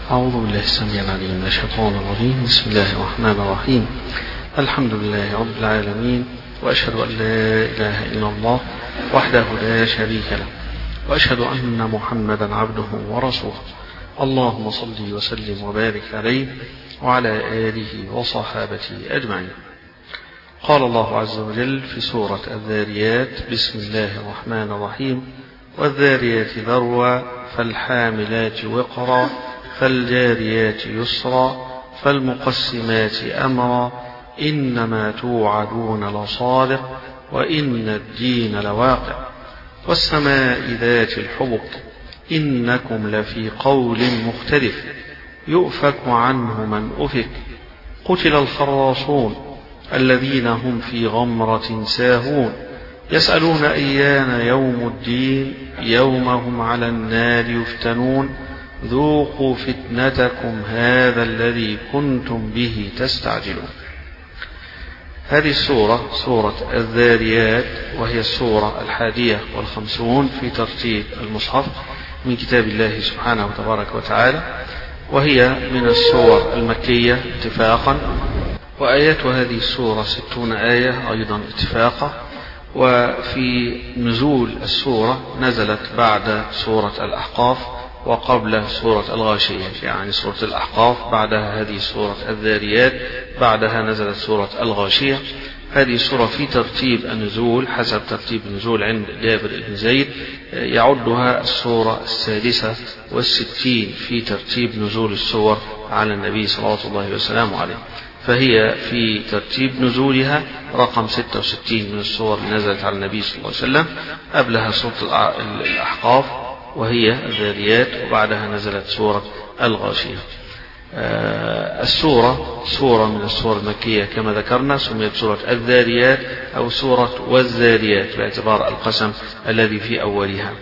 أعوذ بالله السميع العليم من الشيطان الرجيم. بسم الله الرحمن الرحيم. الحمد لله رب العالمين، وأشهد أن لا إله إلا الله وحده لا شريك له، وأشهد أن محمدا عبده ورسوله. اللهم صل وسلم وبارك عليه وعلى آله وصحابته أجمعين. قال الله عز وجل في سورة الذاريات: بسم الله الرحمن الرحيم: والذاريات ذروا فالحاملات وقرا فالجاريات يسرا فالمقسمات أمرا إنما توعدون لصادق وإن الدين لواقع والسماء ذات الحبك إنكم لفي قول مختلف يؤفك عنه من أفك قتل الخراصون الذين هم في غمرة ساهون يسألون أيان يوم الدين يوم هم على النار يفتنون ذوقوا فتنتكم هذا الذي كنتم به تستعجلون. هذه السورة سورة الذاريات، وهي السورة 51 في ترتيب المصحف من كتاب الله سبحانه وتبارك وتعالى، وهي من السور المكية اتفاقا، وآيات هذه السورة 60 آية أيضا اتفاقا. وفي نزول السورة نزلت بعد سورة الأحقاف وقبل سورة الغاشية، يعني سورة الأحقاف بعدها هذه سورة الذاريات، بعدها نزلت سورة الغاشية. هذه السورة في ترتيب النزول حسب ترتيب النزول عند جابر بن زيد يعدها السورة 66 في ترتيب نزول السور على النبي صلوات الله وسلامه عليه، فهي في ترتيب نزولها رقم 66 من السور اللي نزلت على النبي صلى الله عليه وسلم. قبلها سورة الأحقاف وهي الذاريات، وبعدها نزلت سورة الغاشية. السورة سورة من السور المكية كما ذكرنا، سميت سورة الذاريات أو سورة والذاريات باعتبار القسم الذي في أولها.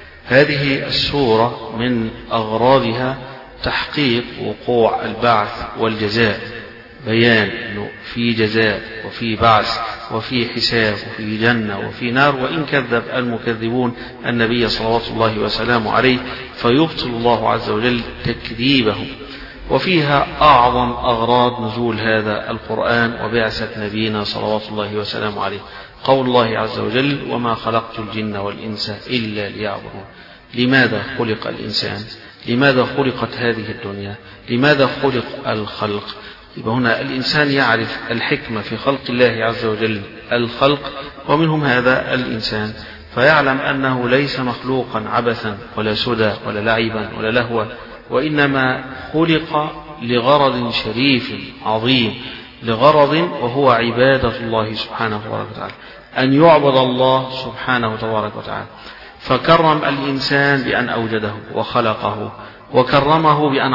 هذه السورة من أغراضها تحقيق وقوع البعث والجزاء، بيان أنه في جزاء وفي بعث وفي حساب وفي جنة وفي نار، وإن كذب المكذبون النبي صلوات الله وسلامه عليه فيبطل الله عز وجل تكذيبهم. وفيها أعظم أغراض نزول هذا القرآن وبعثة نبينا صلوات الله وسلامه عليه، قول الله عز وجل: وما خلقت الجن والإنس إلا ليعبدون. لماذا خلق الإنسان؟ لماذا خلقت هذه الدنيا؟ لماذا خلق الخلق؟ يبقى هنا الإنسان يعرف الحكمة في خلق الله عز وجل الخلق، ومنهم هذا الإنسان، فيعلم أنه ليس مخلوقا عبثا ولا سدى ولا لعبا ولا لهوا، وإنما خلق لغرض شريف عظيم، لغرض وهو عبادة الله سبحانه وتعالى، أن يعبد الله سبحانه تبارك وتعالى. فكرم الإنسان بأن أوجده وخلقه، وكرمه بأن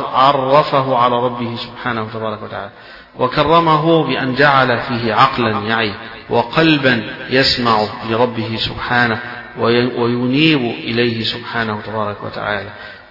عرفه على ربه سبحانه تبارك وتعالى، وكرمه بأن جعل فيه عقلا يعي وقلبا يسمع لربه سبحانه وينيب إليه سبحانه تبارك وتعالى،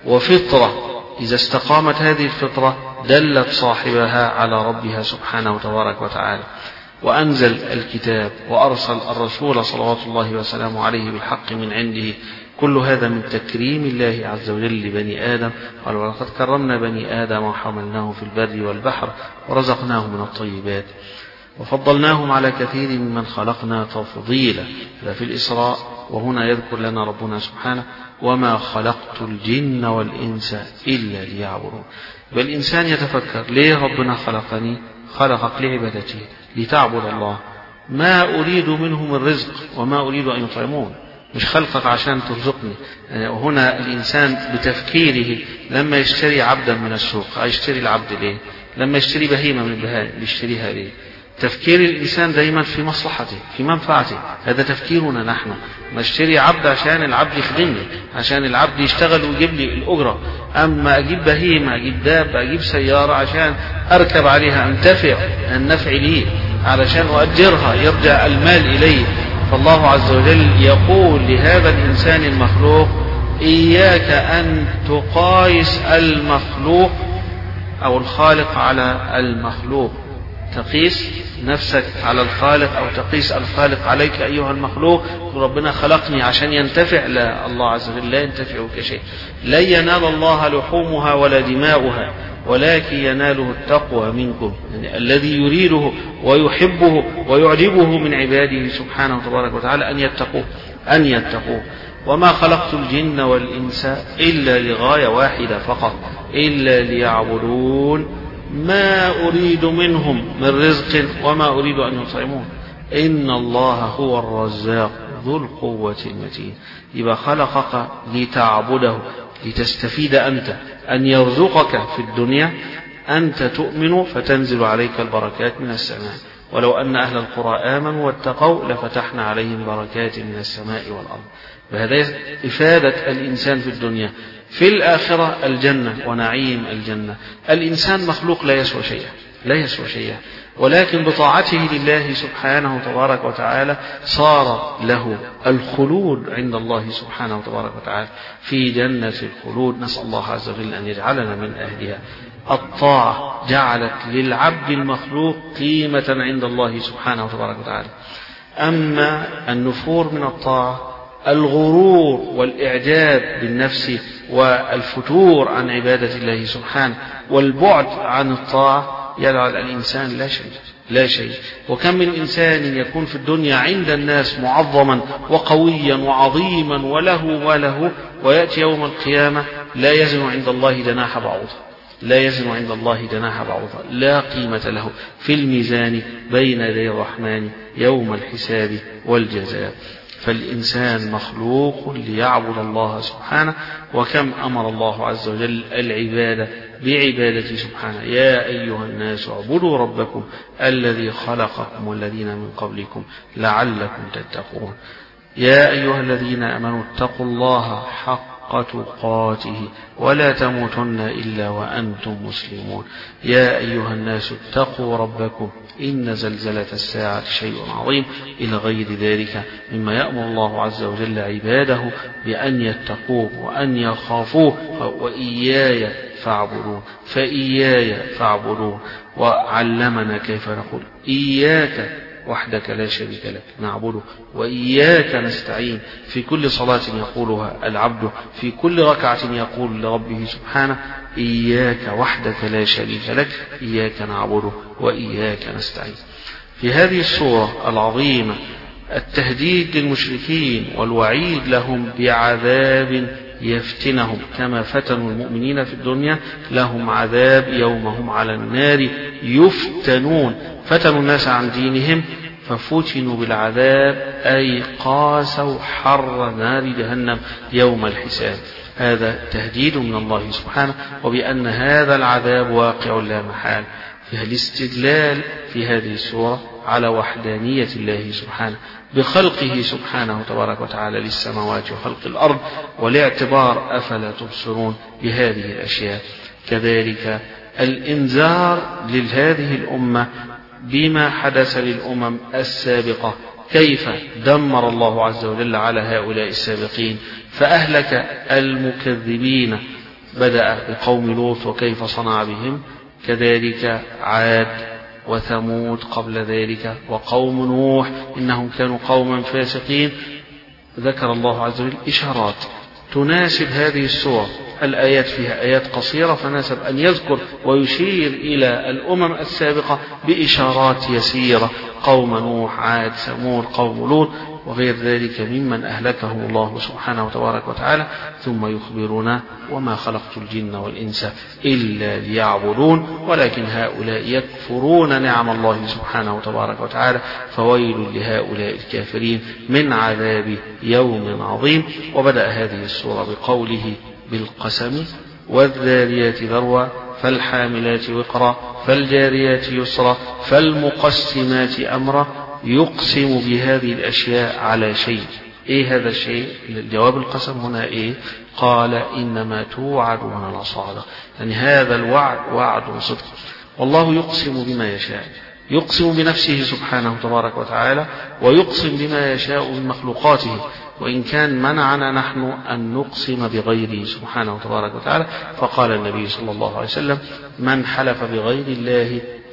وفطرة إذا استقامت هذه الفطرة دلت صاحبها على ربها سبحانه تبارك وتعالى. وأنزل الكتاب وأرسل الرسول صلوات الله وسلامه عليه بالحق من عنده. كل هذا من تكريم الله عز وجل لبني آدم، قال: ولقد كرمنا بني آدم وحملناهم في البر والبحر ورزقناهم من الطيبات وفضلناهم على كثير ممن خلقنا تفضيلا. هذا في الإسراء. وهنا يذكر لنا ربنا سبحانه: وما خلقت الجن والإنس إلا ليعبدون. والإنسان يتفكر: ليه ربنا خلقني؟ خلقك لعبادته، لتعبد الله، ما أريد منهم الرزق وما أريد أن يطعمون، مش خلقك عشان ترزقني. وهنا الإنسان بتفكيره لما يشتري عبدا من السوق هيشتري العبد ليه؟ لما يشتري بهيمة من البهائم بيشتريها ليه؟ تفكير الإنسان دائما في مصلحته في منفعته، هذا تفكيرنا نحن. ما اشتري عبد عشان العبد يخدمني، عشان العبد يشتغل ويجيب لي الأجرة. أما أجيب بهيمة، أجيب دابة، أجيب سيارة عشان أركب عليها أنتفع النفع لي، علشان أؤجرها يرجع المال إلي. فالله عز وجل يقول لهذا الإنسان المخلوق: إياك أن تقايس المخلوق أو الخالق على المخلوق، تقيس نفسك على الخالق أو تقيس الخالق عليك أيها المخلوق. ربنا خلقني عشان ينتفع، لا، الله عز وجل لا ينتفع بشيء. لن ينال الله لحومها ولا دماؤها ولكن يناله التقوى منكم، يعني الذي يريده ويحبه ويعجبه من عباده سبحانه وتبارك وتعالى أن يتقوه. وما خلقت الجن والإنس إلا لغاية واحدة فقط، إلا ليعبدون ما أريد منهم من رزق وما أريد أن يطعمون إن الله هو الرزاق ذو القوة المتين. يبقى خلقك لتعبده، لتستفيد أنت، أن يرزقك في الدنيا، أنت تؤمن فتنزل عليك البركات من السماء. ولو أن أهل القرى آمنوا واتقوا لفتحنا عليهم بركات من السماء والأرض. فهذا إفادة الإنسان في الدنيا. في الآخرة الجنة ونعيم الجنة. الإنسان مخلوق لا يسوى شيئا، ولكن بطاعته لله سبحانه وتبارك وتعالى صار له الخلود عند الله سبحانه وتبارك وتعالى في جنة الخلود. نسأل الله عز وجل أن يجعلنا من أهلها. الطاعة جعلت للعبد المخلوق قيمة عند الله سبحانه وتبارك وتعالى. أما النفور من الطاعة، الغرور والإعجاب بالنفس والفتور عن عبادة الله سبحانه والبعد عن الطاعة يجعل الإنسان لا شيء. وكم من إنسان يكون في الدنيا عند الناس معظما وقويا وعظيما وله ويأتي يوم القيامة لا يزن عند الله جناح بعوضة، لا قيمة له في الميزان بين يدي الرحمن يوم الحساب والجزاء. فالإنسان مخلوق ليعبد الله سبحانه. وكم أمر الله عز وجل العبادة بعبادته سبحانه: يا أيها الناس اعبدوا ربكم الذي خلقكم والذين من قبلكم لعلكم تتقون. يا أيها الذين آمنوا اتقوا الله حق تقاته ولا تموتن إلا وأنتم مسلمون. يا أيها الناس اتقوا ربكم إن زلزلة الساعة شيء عظيم، إلى غير ذلك مما يأمر الله عز وجل عباده بأن يتقوه وأن يخافوه. وإياي فاعبدون وعلمنا كيف نقول إياك وحدك لا شريك لك نعبده وإياك نستعين. في كل صلاة يقولها العبد، في كل ركعة يقول لربه سبحانه: إياك وحدك لا شريك لك إياك نعبده وإياك نستعين. في هذه السورة العظيمة التهديد للمشركين والوعيد لهم بعذاب يفتنهم كما فتنوا المؤمنين في الدنيا، لهم عذاب يوم هم على النار يفتنون. فتنوا الناس عن دينهم ففتنوا بالعذاب، أي قاسوا حر نار جهنم يوم الحساب. هذا تهديد من الله سبحانه، وبأن هذا العذاب واقع لا محال. فيها الاستدلال في هذه السورة على وحدانية الله سبحانه بخلقه سبحانه تبارك وتعالى للسماوات وخلق الأرض، والاعتبار أفلا تبصرون بهذه الأشياء. كذلك الإنذار لهذه الأمة بما حدث للأمم السابقة، كيف دمر الله عز وجل على هؤلاء السابقين فأهلك المكذبين، بدأ بقوم لوط وكيف صنع بهم، كذلك عاد وثمود قبل ذلك وقوم نوح إنهم كانوا قوما فاسقين. ذكر الله عز وجل إشارات تناسب هذه السورة. الآيات فيها آيات قصيرة فناسب أن يذكر ويشير إلى الأمم السابقة بإشارات يسيرة: قوم نوح، عاد، ثمود، قوم لوط، وغير ذلك ممن أهلكهم الله سبحانه وتبارك وتعالى. ثم يخبرنا: وما خلقت الجن والإنس إلا ليعبدون، ولكن هؤلاء يكفرون نعم الله سبحانه وتبارك وتعالى، فويل لهؤلاء الكافرين من عذاب يوم عظيم. وبدأ هذه السورة بقوله بالقسم: والذاريات ذروا فالحاملات وقرا فالجاريات يسرا فالمقسمات أمرا. يقسم بهذه الأشياء على شيء. إيه هذا الشيء؟ جواب القسم هنا إيه؟ قال: إنما توعدون لصادق، يعني هذا الوعد وعد صدق. والله يقسم بما يشاء، يقسم بنفسه سبحانه تبارك وتعالى، ويقسم بما يشاء من مخلوقاته، وإن كان منعنا نحن أن نقسم بغيره سبحانه تبارك وتعالى. فقال النبي صلى الله عليه وسلم: من حلف بغير الله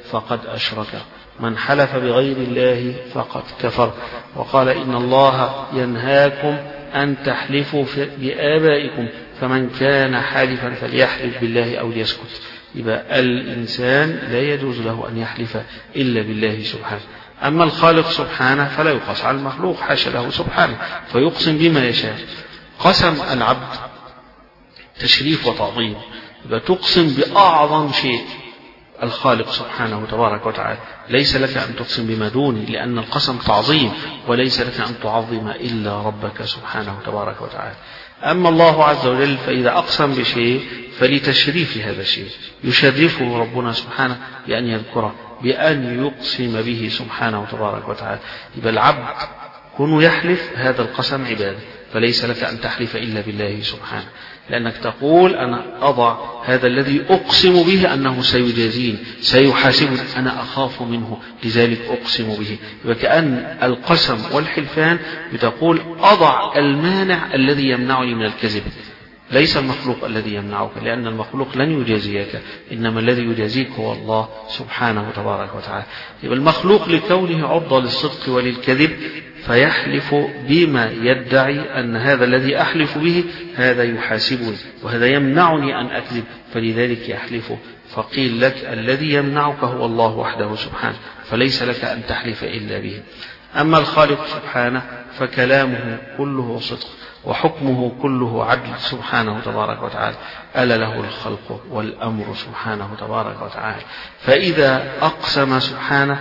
فقد أشرك، من حلف بغير الله فقد كفر. وقال إن الله ينهاكم أن تحلفوا بآبائكم فمن كان حالفا فليحلف بالله أو ليسكت. يبقى الإنسان لا يجوز له أن يحلف إلا بالله سبحانه. أما الخالق سبحانه فلا يقاس على المخلوق، حاشا له سبحانه، فيقسم بما يشاء. قسم العبد تشريف وتعظيم، يبقى تقسم بأعظم شيء الخالق سبحانه تبارك وتعالى، ليس لك أن تقسم بما دونه، لأن القسم تعظيم، وليس لك أن تعظم إلا ربك سبحانه تبارك وتعالى. أما الله عز وجل فإذا أقسم بشيء فلتشريف هذا الشيء، يشرفه ربنا سبحانه بأن يذكره، بأن يقسم به سبحانه تبارك وتعالى. يبقى العبد كونه يحلف هذا القسم عبادة، فليس لك أن تحلف إلا بالله سبحانه، لأنك تقول أنا أضع هذا الذي أقسم به أنه سيجازين سيحاسبني، أنا أخاف منه لذلك أقسم به. وكأن القسم والحلفان بتقول أضع المانع الذي يمنعني من الكذب، ليس المخلوق الذي يمنعك، لأن المخلوق لن يجازيك، إنما الذي يجازيك هو الله سبحانه تبارك وتعالى. يبقى المخلوق لكونه عرضة للصدق وللكذب فيحلف بما يدعي أن هذا الذي أحلف به هذا يحاسبني وهذا يمنعني أن أكذب، فلذلك يحلف. فقيل لك الذي يمنعك هو الله وحده سبحانه، فليس لك أن تحلف إلا به. أما الخالق سبحانه فكلامه كله صدق وحكمه كله عدل سبحانه تبارك وتعالى، ألا له الخلق والأمر سبحانه تبارك وتعالى. فإذا أقسم سبحانه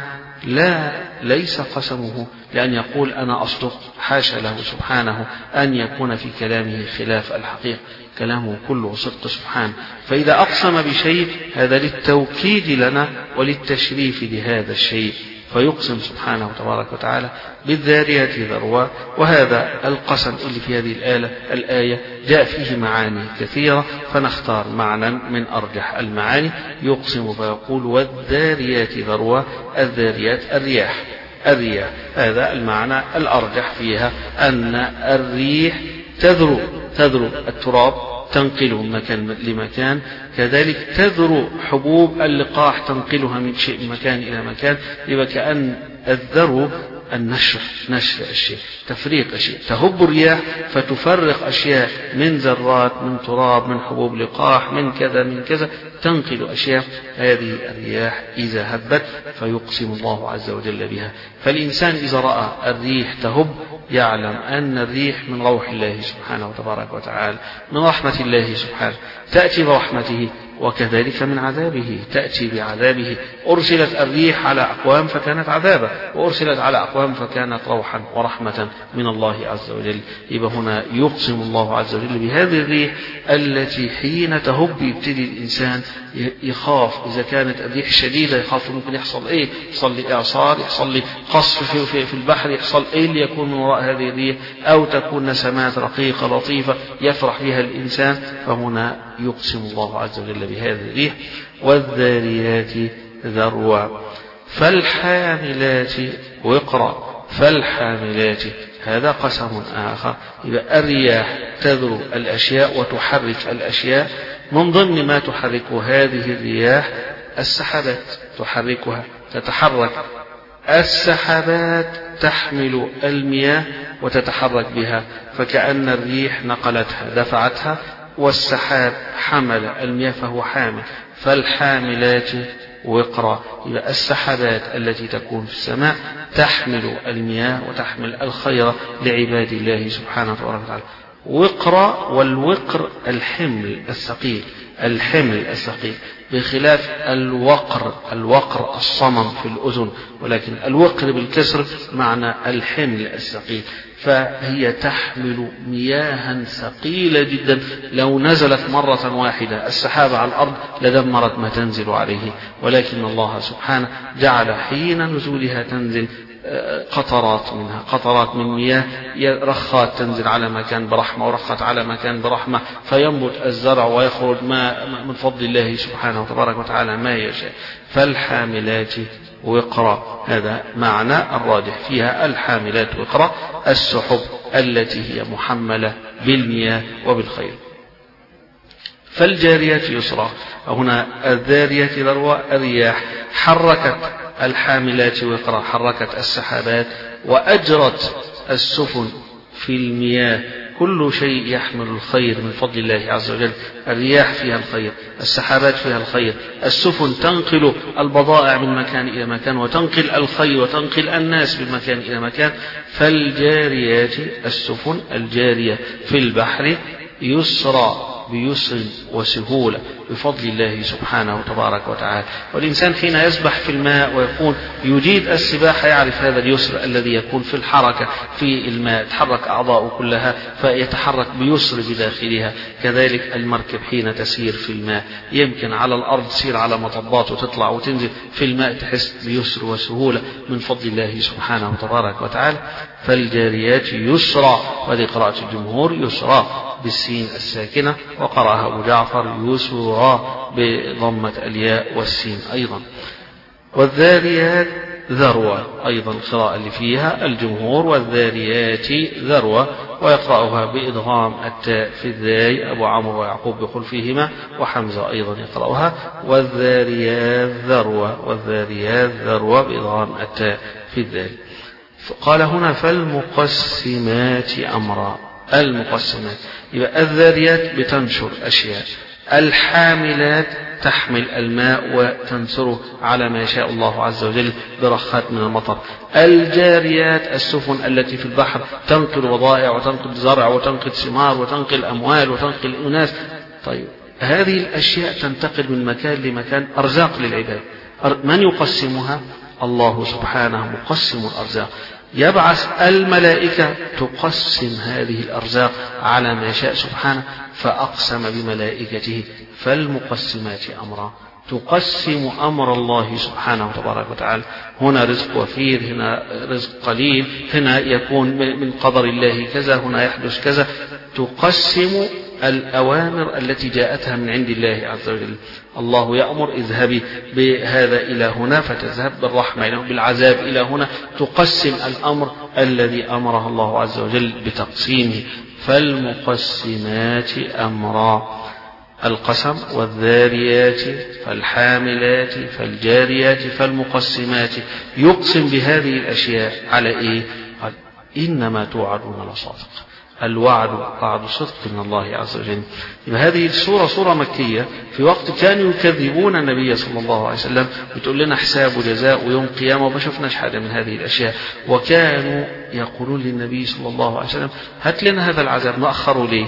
ليس قسمه لأن يقول أنا أصدق، حاشا له سبحانه أن يكون في كلامه خلاف الحقيقة، كلامه كله صدق سبحانه. فإذا أقسم بشيء هذا للتوكيد لنا وللتشريف لهذا الشيء، فيقسم سبحانه تبارك وتعالى بالذاريات ذروا. وهذا القسم اللي في هذه الآية جاء فيه معاني كثيرة، فنختار معنى من أرجح المعاني. يقسم فيقول والذاريات ذروا، الذاريات الرياح، هذا المعنى الأرجح فيها، أن الريح تذرو التراب تنقله من مكان لمكان، كذلك تذرو حبوب اللقاح تنقلها من مكان إلى مكان. يبقى كأن الذرو النشر الشيء، تفريق الشيء، تهب الرياح فتفرق أشياء من ذرات، من تراب، من حبوب لقاح، من كذا تنقل أشياء. هذه الرياح إذا هبت فيقسم الله عز وجل بها. فالإنسان إذا رأى الريح تهب يعلم أن الريح من روح الله سبحانه تبارك وتعالى، من رحمة الله سبحانه، تأتي برحمته، وكذلك من عذابه تأتي بعذابه. أرسلت الريح على أقوام فكانت عذابا، وأرسلت على أقوام فكانت روحا ورحمة من الله عز وجل. يبقى هنا يقسم الله عز وجل بهذه الريح التي حين تهب يبتدي الإنسان يخاف. إذا كانت الريح شديدة يخاف ممكن يحصل إيه، يحصل لي إعصار، يحصل لي قصف في البحر، يحصل إيه اللي يكون من وراء هذه الريح، أو تكون نسمات رقيقة لطيفة يفرح بها الإنسان. فهنا يقسم الله عز وجل بهذه الريح. والذاريات ذروا فالحاملات وقرا، فالحاملات هذا قسم آخر. يبقى الرياح تذرو الأشياء وتحرك الأشياء، من ضمن ما تحرك هذه الرياح السحابات، تحركها تتحرك. السحابات تحمل المياه وتتحرك بها، فكأن الريح نقلتها دفعتها، والسحاب حمل المياه فهو حامل. فالحاملات وقرا، يبقى السحابات التي تكون في السماء تحمل المياه وتحمل الخير لعباد الله سبحانه وتعالى. وقرا، والوقر الحمل الثقيل، الحمل الثقيل، بخلاف الوقر الصمم في الأذن، ولكن الوقر بالكسر معنى الحمل الثقيل. فهي تحمل مياها ثقيلة جدا، لو نزلت مرة واحدة السحابة على الأرض لدمرت ما تنزل عليه، ولكن الله سبحانه جعل حين نزولها تنزل قطرات منها، قطرات من مياه، رخات تنزل على مكان برحمة ورخات على مكان برحمة، فينبت الزرع ويخرج ما من فضل الله سبحانه وتبارك وتعالى ما يشاء. فالحاملات وقرا، هذا معنى الراجح فيها. الحاملات وقرا السحب التي هي محملة بالمياه وبالخير. فالجاريات يسرا. هنا الذاريات ذروا، الرياح حركت الحاملات وقرا، حركت السحابات وأجرت السفن في المياه، كل شيء يحمل الخير من فضل الله عز وجل. الرياح فيها الخير، السحابات فيها الخير، السفن تنقل البضائع من مكان إلى مكان، وتنقل الخير وتنقل الناس من مكان إلى مكان. فالجاريات السفن الجارية في البحر يسرا، بيسر وسهولة بفضل الله سبحانه تبارك وتعالى. والإنسان حين يسبح في الماء ويكون يجيد السباحة يعرف هذا اليسر الذي يكون في الحركة في الماء، تحرك أعضاء كلها فيتحرك بيسر بداخلها. كذلك المركب حين تسير في الماء يمكن على الأرض تسير على مطبات وتطلع وتنزل، في الماء تحس بيسر وسهولة من فضل الله سبحانه تبارك وتعالى. فالجاريات يسرا، وهذه قراءة الجمهور يسرا بالسين الساكنة، وقرأها أبو جعفر يسرا بضمة الياء والسين أيضا. والذاريات ذروة، أيضا القراءة اللي فيها الجمهور، والذاريات ذروة، ويقرأها بإدغام التاء في الذاي أبو عمرو ويعقوب بخلفهما، وحمزة أيضا يقرأها والذاريات ذروة، والذاريات ذروة بإدغام التاء في الذاي. قال هنا فالمقسمات أمرا. المقسمات يبقى الذاريات بتنشر أشياء، الحاملات تحمل الماء وتنثره على ما يشاء الله عز وجل برخات من المطر، الجاريات السفن التي في البحر تنقل بضائع وتنقل زرع وتنقل ثمار وتنقل أموال وتنقل أناس. طيب هذه الأشياء تنتقل من مكان لمكان، أرزاق للعباد. من يقسمها؟ الله سبحانه مقسم الأرزاق، يبعث الملائكة تقسم هذه الأرزاق على ما يشاء سبحانه، فأقسم بملائكته فالمقسمات أمرا، تقسم أمر الله سبحانه تبارك وتعالى. هنا رزق وفير، هنا رزق قليل، هنا يكون من قدر الله كذا، هنا يحدث كذا. تقسم الأوامر التي جاءتها من عند الله عز وجل. الله يأمر اذهبي بهذا إلى هنا فتذهب، بالرحمة إلى بالعذاب إلى هنا. تقسم الأمر الذي أمرها الله عز وجل بتقسيمه. فالمقسمات أمرا، القسم، والذاريات فالحاملات فالجاريات فالمقسمات، يقسم بهذه الأشياء على إيه؟ قال إنما توعدون لصادق. الوعد وعد صدق من الله عز وجل. هذه السورة سورة مكية، في وقت كانوا يكذبون النبي صلى الله عليه وسلم، بتقول لنا حساب وجزاء ويوم قيامة، وما شفناش حاجة من هذه الأشياء. وكانوا يقولون للنبي صلى الله عليه وسلم هات لنا هذا العذاب، نأخره ليه؟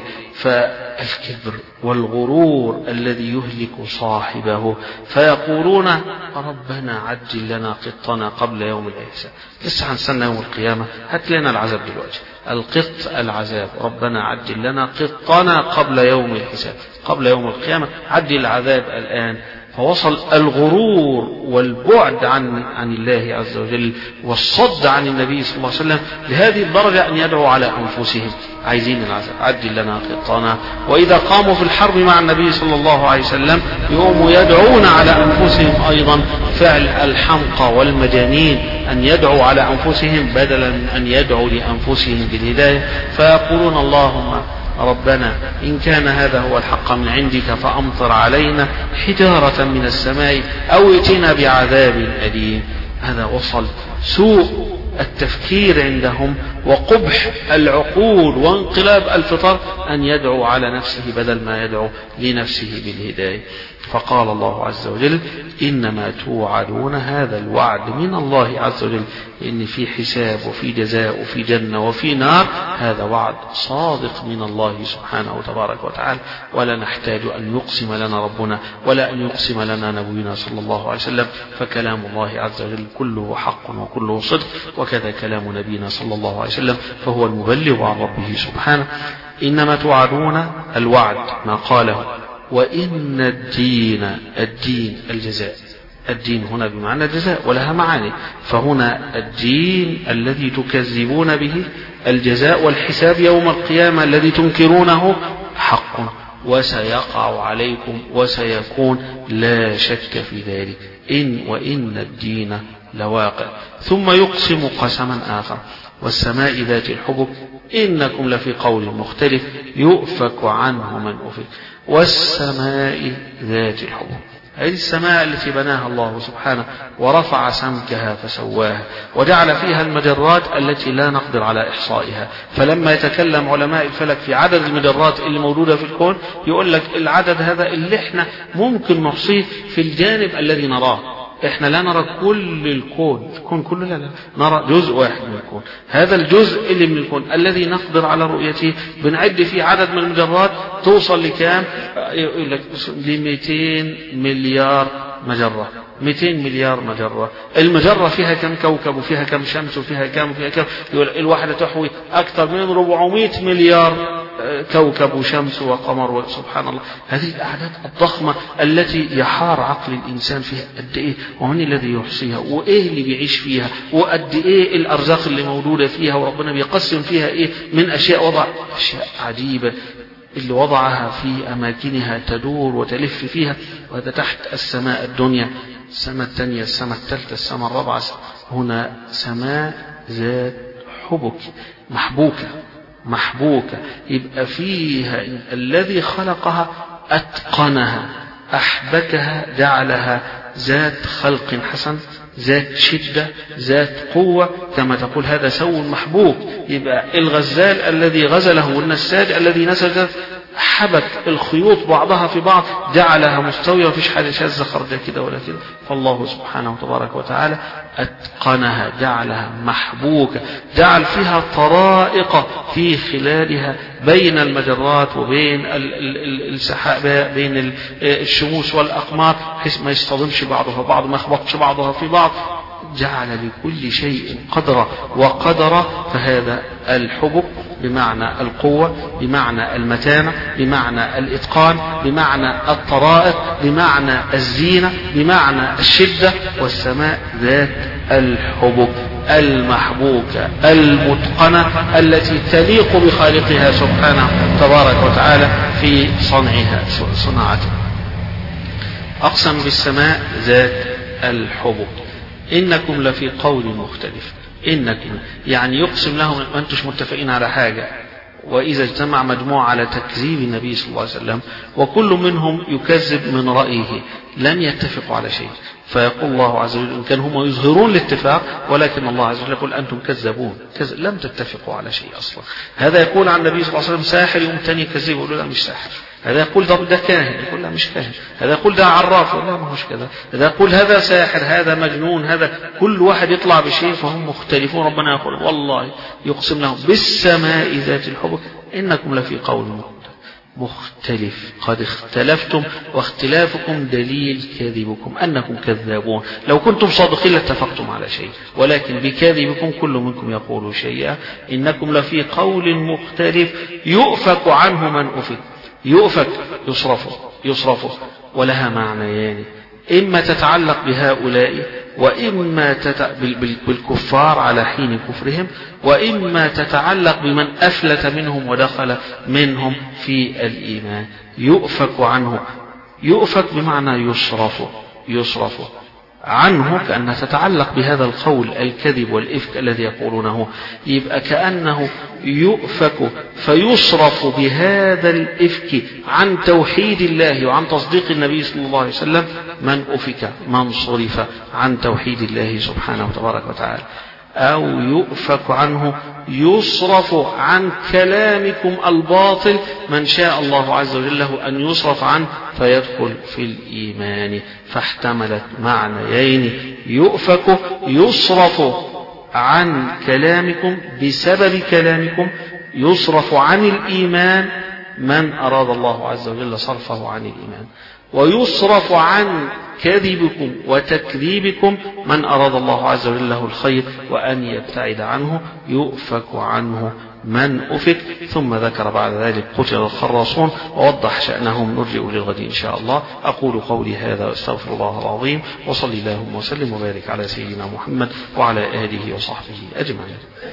فالكبر والغرور الذي يهلك صاحبه، فيقولون ربنا عجل لنا قطنا قبل يوم الحساب، لسه هنستنى يوم القيامة، هات لنا العذاب دلوقتي. القط العذاب، ربنا عجل لنا قطنا قبل يوم الحساب، قبل يوم القيامة، عجل العذاب الآن. فوصل الغرور والبعد عن الله عز وجل والصد عن النبي صلى الله عليه وسلم لهذه الدرجة أن يدعوا على أنفسهم عايزين العذاب، عجل لنا قطنا. وإذا قاموا في الحرب مع النبي صلى الله عليه وسلم يقوموا يدعون على أنفسهم أيضا، فعل الحمقى والمجانين أن يدعوا على أنفسهم بدلا من أن يدعوا لأنفسهم بالهداية. فيقولون اللهم ربنا إن كان هذا هو الحق من عندك فأمطر علينا حجارة من السماء أو ائتنا بعذاب أليم. هذا وصل سوء التفكير عندهم وقبح العقول وانقلاب الفطر أن يدعو على نفسه بدل ما يدعو لنفسه بالهداية. فقال الله عز وجل إنما توعدون، هذا الوعد من الله عز وجل، إن في حساب وفي جزاء وفي جنة وفي نار، هذا وعد صادق من الله سبحانه تبارك وتعالى. ولا نحتاج أن يقسم لنا ربنا ولا أن يقسم لنا نبينا صلى الله عليه وسلم، فكلام الله عز وجل كله حق وكله صدق، وكذا كلام نبينا صلى الله عليه وسلم، فهو المبلغ عن ربه سبحانه. إنما توعدون الوعد ما قاله. وإن الدين الجزاء، الدين هنا بمعنى الجزاء ولها معاني، فهنا الدين الذي تكذبون به الجزاء والحساب يوم القيامة الذي تنكرونه حق وسيقع عليكم وسيكون، لا شك في ذلك. وإن الدين لواقع. ثم يقسم قسما آخر والسماء ذات الحبك إنكم لفي قول مختلف يؤفك عنه من أفك والسماء ذات الحبك. هذه السماء التي بناها الله سبحانه ورفع سمكها فسواها وجعل فيها المجرات التي لا نقدر على إحصائها. فلما يتكلم علماء الفلك في عدد المجرات اللي موجودة في الكون يقول لك العدد هذا اللي احنا ممكن نحصيه في الجانب الذي نراه. احنا لا نرى كل الكون كله، لا نرى جزء واحد من الكون. هذا الجزء اللي من الكون الذي نقدر على رؤيته بنعد فيه عدد من المجرات توصل لكام؟ يقول لك ل 200 مليار مجرة. 200 مليار مجرة. المجرة فيها كم كوكب وفيها كم شمس وفيها كم. الواحدة تحوي أكثر من 400 مليار كوكب وشمس وقمر. سبحان الله، هذه الأعداد الضخمة التي يحار عقل الإنسان فيها قد إيه، ومن الذي يحصيها، وإيه اللي بيعيش فيها، وقد إيه الأرزاق اللي موجودة فيها، وربنا بيقسم فيها إيه من أشياء. وضع أشياء عجيبة اللي وضعها في أماكنها تدور وتلف فيها. وهذا تحت السماء الدنيا، السماء الثانية، السماء الثالثة، السماء الرابعة. هنا سماء ذات حبك محبوكة. يبقى فيها الذي خلقها أتقنها أحبكها جعلها ذات خلق حسن، ذات شدة، ذات قوة، كما تقول هذا سو محبوك. يبقى الغزال الذي غزله والنساج الذي نسج حبك الخيوط بعضها في بعض جعلها مستوية، وفيش حاجة شاذة خرجة كده ولا كده. فالله سبحانه وتبارك وتعالى أتقنها جعلها محبوكة، جعل فيها طرائق في خلالها بين المجرات وبين السحاب، بين الشموس والأقمار، بحيث ما يصطدمش بعضها بعض، ما يخبطش بعضها في بعض. جعل لكل شيء قدرا وقدرا. فهذا الحبك بمعنى القوة، بمعنى المتانة، بمعنى الإتقان، بمعنى الطرائق، بمعنى الزينة، بمعنى الشدة. والسماء ذات الحبك المحبوكة المتقنة التي تليق بخالقها سبحانه تبارك وتعالى في صناعته. أقسم بالسماء ذات الحبك إنكم لفي قول مختلف. إنكم يعني يقسم لهم ما أنتش متفقين على حاجة. وإذا اجتمع مجموعة على تكذيب النبي صلى الله عليه وسلم وكل منهم يكذب من رأيه لن يتفقوا على شيء، فيقول الله عز وجل إن كان هم يظهرون الاتفاق، ولكن الله عز وجل يقول أنتم كذبون، لم تتفقوا على شيء أصلا. هذا يقول عن النبي صلى الله عليه وسلم ساحر، يوم تاني يكذب يقول له لا مش ساحر. هذا يقول ده كاهن، يقول لا مش كاهن. هذا يقول ده عراف، لا ما هوش كذا. هذا يقول هذا ساحر، هذا مجنون، هذا كل واحد يطلع بشيء فهم مختلفون. ربنا يقول والله يقسم لهم بالسماء ذات الحبك إنكم لفي قول مختلف قد اختلفتم واختلافكم دليل كذبكم أنكم كذابون. لو كنتم صادقين لاتفقتم على شيء، ولكن بكذبكم كل منكم يقول شيئا. إنكم لفي قول مختلف يؤفك عنه من أفك. يؤفك يصرف ولها معنيان، إما تتعلق بهؤلاء وإما بالكفار على حين كفرهم، وإما تتعلق بمن أفلت منهم ودخل منهم في الإيمان. يؤفك عنه، يؤفك بمعنى يصرف عنه، كأنها تتعلق بهذا القول الكذب والإفك الذي يقولونه. يبقى كأنه يؤفك فيصرف بهذا الإفك عن توحيد الله وعن تصديق النبي صلى الله عليه وسلم من أفك، من صرف عن توحيد الله سبحانه وتبارك وتعالى. أو يؤفك عنه يصرف عن كلامكم الباطل من شاء الله عز وجل له أن يصرف عنه فيدخل في الإيمان. فاحتملت معنيين، يؤفك يصرف عن كلامكم بسبب كلامكم، يصرف عن الإيمان من أراد الله عز وجل صرفه عن الإيمان، ويصرف عن كذبكم وتكذيبكم من أراد الله عز وجل له الخير وأن يبتعد عنه. يؤفك عنه من أفك. ثم ذكر بعد ذلك قتل الخراصون ووضح شأنهم. نرجع للغد إن شاء الله. أقول قولي هذا واستغفر الله العظيم، وصلي اللهم وسلم وبارك على سيدنا محمد وعلى آله وصحبه أجمعين.